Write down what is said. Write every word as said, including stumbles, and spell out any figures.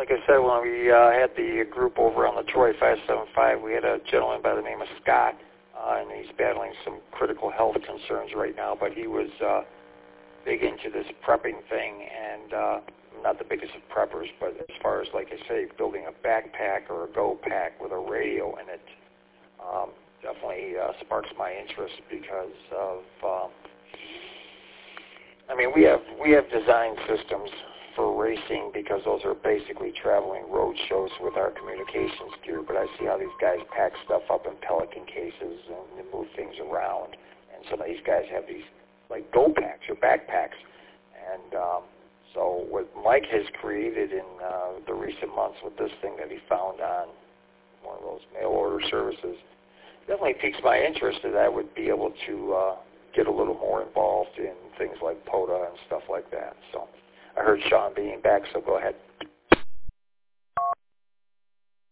like I said, when we uh, had the group over on the Troy five seven five, we had a gentleman by the name of Scott, uh, and he's battling some critical health concerns right now, but he was uh, big into this prepping thing, and uh, I'm not the biggest of preppers, but as far as, like I say, building a backpack or a go pack with a radio in it, um, definitely uh, sparks my interest because of, um, I mean, we have we have design systems for racing because those are basically traveling road shows with our communications gear, but I see how these guys pack stuff up in Pelican cases and they move things around, and some of these guys have these like go packs or backpacks, and um, so what Mike has created in uh, the recent months with this thing that he found on one of those mail order services definitely piques my interest that I would be able to uh, get a little more involved in things like POTA and stuff like that. So I heard Sean being back, so go ahead.